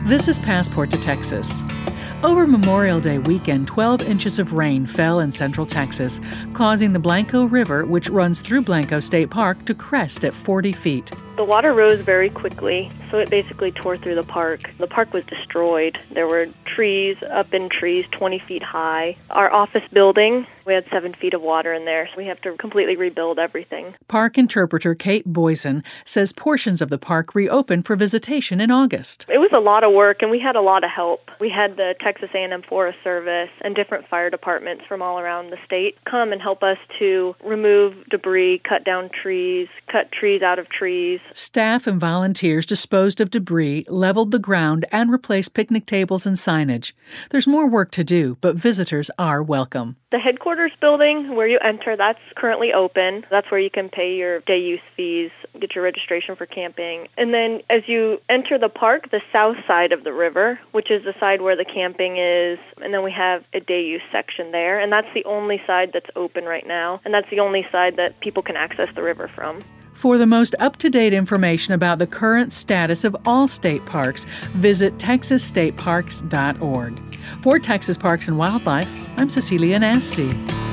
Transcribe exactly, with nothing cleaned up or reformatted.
This is Passport to Texas. Over Memorial Day weekend, twelve inches of rain fell in central Texas, causing the Blanco River, which runs through Blanco State Park, to crest at forty feet. The water rose very quickly, so it basically tore through the park. The park was destroyed. There were trees, up in trees, twenty feet high. Our office building, we had seven feet of water in there, so we have to completely rebuild everything. Park interpreter Kate Boyson says portions of the park reopened for visitation in August. It was a lot of work, and we had a lot of help. We had the Texas A and M Forest Service and different fire departments from all around the state come and help us to remove debris, cut down trees, cut trees out of trees. Staff and volunteers disposed of debris, leveled the ground, and replaced picnic tables and signage. There's more work to do, but visitors are welcome. The headquarters building where you enter, that's currently open. That's where you can pay your day use fees, get your registration for camping. And then as you enter the park, the south side of the river, which is the side where the camping is, and then we have a day use section there. And that's the only side that's open right now. And that's the only side that people can access the river from. For the most up-to-date information about the current status of all state parks, visit texas state parks dot org. For Texas Parks and Wildlife, I'm Cecilia Nasty.